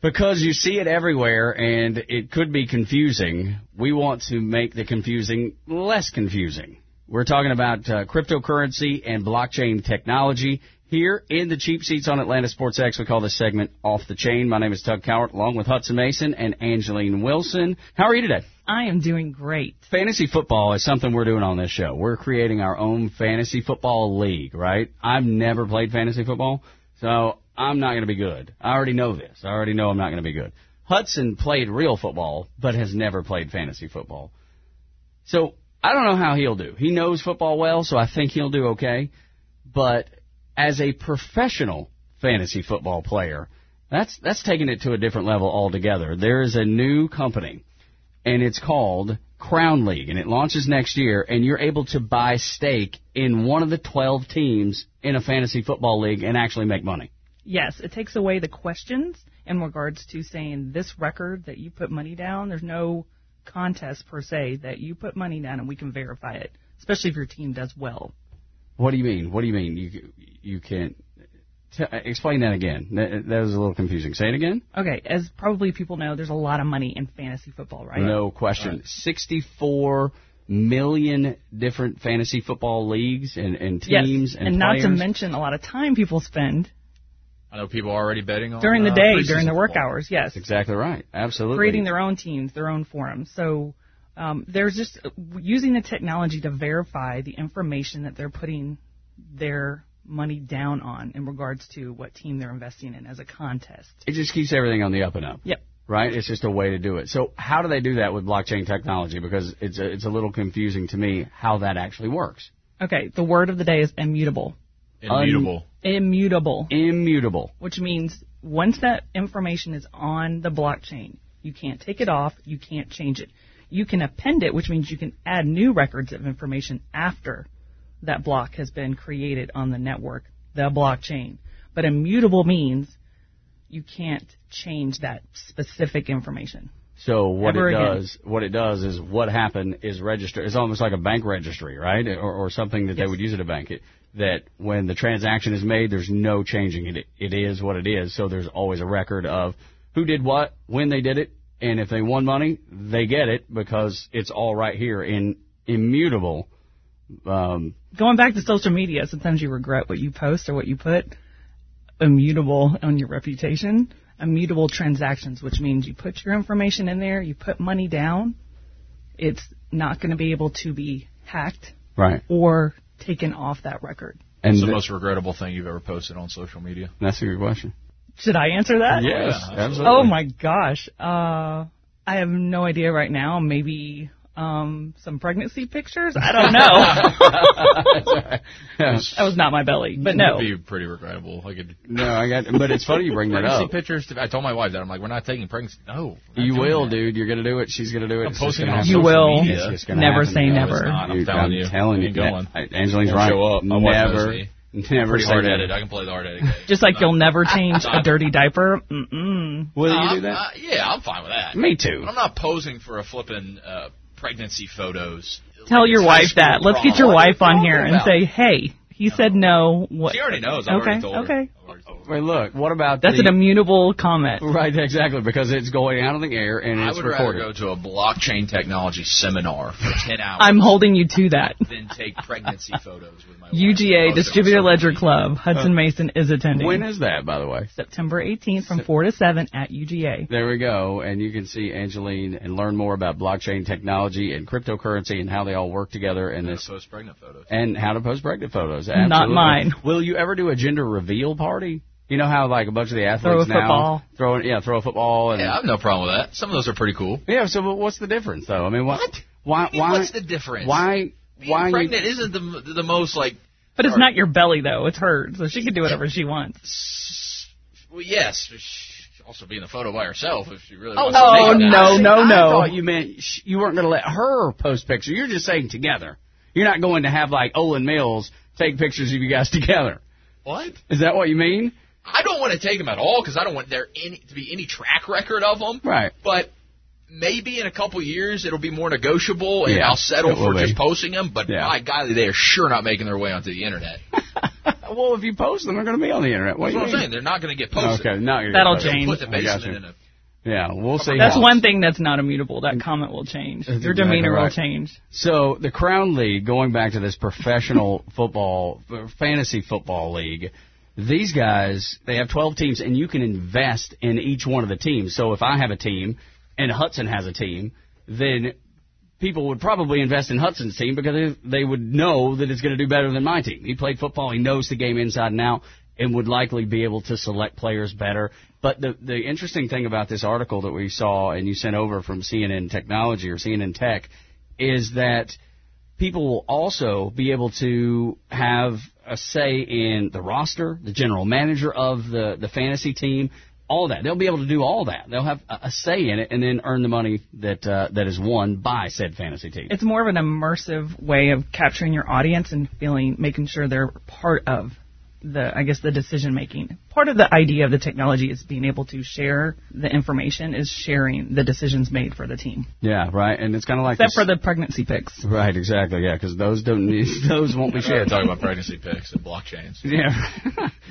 Because you see it everywhere, and it could be confusing, we want to make the confusing less confusing. We're talking about cryptocurrency and blockchain technology. Here in the Cheap Seats on Atlanta Sports X, we call this segment Off the Chain. My name is Tug Cowart, along with Hudson Mason and Angeline Wilson. How are you today? I am doing great. Fantasy football is something we're doing on this show. We're creating our own fantasy football league, right? I've never played fantasy football, so I'm not going to be good. I already know this. I already know I'm not going to be good. Hudson played real football, but has never played fantasy football. So I don't know how he'll do. He knows football well, so I think he'll do okay. But as a professional fantasy football player, that's taking it to a different level altogether. There is a new company, and it's called Crown League, and it launches next year, and you're able to buy stake in one of the 12 teams in a fantasy football league and actually make money. Yes, it takes away the questions in regards to saying this record that you put money down. There's no contest per se that you put money down and we can verify it, especially if your team does well. What do you mean? What do you mean? You can't explain that again. That was a little confusing. Say it again. Okay, as probably people know, there's a lot of money in fantasy football, right? No question. 64 million different fantasy football leagues and teams yes, and not players. to mention a lot of time people spend. I know people are already betting on during the day, during their work football. hours. Yes, That's exactly right. Absolutely. Creating their own teams, their own forums. So there's just using the technology to verify the information that they're putting their money down on in regards to what team they're investing in as a contest. It just keeps everything on the up and up. Yep. Right? It's just a way to do it. So how do they do that with blockchain technology? Because it's a little confusing to me how that actually works. Okay, the word of the day is immutable. Immutable. Immutable. Which means once that information is on the blockchain, you can't take it off, you can't change it. You can append it, which means you can add new records of information after that block has been created on the network, the blockchain. But immutable means you can't change that specific information. So what Ever it does is what happened is register. It's almost like a bank registry, right? Or something that they would use at a bank. That when the transaction is made, there's no changing it. It is what it is. So there's always a record of who did what, when they did it, and if they won money, they get it because it's all right here in immutable. Going back to social media, sometimes you regret what you post or what you put. Immutable on your reputation. Immutable transactions, which means you put your information in there, you put money down, it's not going to be able to be hacked Right. or taken off that record. And What's the most regrettable thing you've ever posted on social media? That's a good question. Should I answer that? Yes, Yeah, absolutely. Oh my gosh. I have no idea right now. Maybe some pregnancy pictures? I don't know. That was not my belly, but no. It'd be pretty regrettable. But it's funny you bring that Pregnancy up. pictures. I told my wife that. I'm like, we're not taking pregnancy. No. You will, dude. You're going to do it. She's going to do it. I'm It's just posting gonna it on happen. You will. media. It's just gonna Never happen. say No, never. it's not. I'm Dude, telling you. telling you. Ain't going. Angeline's Won't right. show up. My wife knows Never. me. Never Pretty say hard-headed. never. I can play the hard-headed. Just like you'll never change a dirty diaper. Mm-mm. Will you do that? Yeah, I'm fine with that. Me too. But I'm not posing for a flippin' pregnancy photos. Tell your High wife school that. Let's prom. get your What are you wife on talking here and about? say, hey, he said no. What? She already knows. I Okay, already told her. okay. Wait, look. What about That's an immutable comment. Right, exactly, because it's going out on the air and I it's would recorded. rather go to a blockchain technology seminar for 10 hours I'm holding you to that. than take pregnancy photos with my wife. UGA, Post it on Distributor social Ledger media. Club. Hudson Mason is attending. When is that, by the way? September 18th from 4 to 7 at UGA. There we go, and you can see Angeline and learn more about blockchain technology and cryptocurrency and how they all work together in this. Post pregnant photos. And how to post pregnant photos. Not Absolutely. mine. Will you ever do a gender reveal party? You know how like a bunch of the athletes Throw a now football. throw a football and Yeah, I have no problem with that. Some of those are pretty cool. yeah. So what's the difference though? I mean, Why? What's the difference? Why? Being pregnant isn't the most like. But it's not your belly, though. It's hers. So she can do whatever she wants. Well, yes. She should also be in the photo by herself if she really Oh, wants to make that. no. I thought you meant you weren't going to let her post pictures. You're just saying together. You're not going to have like Olin Mills take pictures of you guys together. What? Is that what you mean? I don't want to take them at all because I don't want there to be any track record of them. Right. But maybe in a couple years it'll be more negotiable and Yeah, I'll settle it will for be. just posting them. But Yeah. by golly, they are sure not making their way onto the internet. Well, if you post them, they're going to be on the internet. That's what I'm saying. They're not going to get posted. Okay, not That'll posted. change. Put the basement in a. Yeah, we'll see. That's one thing that's not immutable. That comment will change. That's Your exactly demeanor right. will change. So the Crown League, going back to this professional football, fantasy football league, these guys, they have 12 teams, and you can invest in each one of the teams. So if I have a team and Hudson has a team, then people would probably invest in Hudson's team because they would know that it's going to do better than my team. He played football. He knows the game inside and out and would likely be able to select players better. But the interesting thing about this article that we saw and you sent over from CNN Technology or CNN Tech is that people will also be able to have a say in the roster, the general manager of the fantasy team, all that. They'll be able to do all that. They'll have a say in it and then earn the money that is won by said fantasy team. It's more of an immersive way of capturing your audience and making sure they're part of the decision making. Part of the idea of the technology is being able to share the information, is sharing the decisions made for the team. Yeah, right. And it's kind of like except for the pregnancy picks. Right, exactly. Yeah, because those won't be shared. Talking about pregnancy picks and blockchains. Yeah.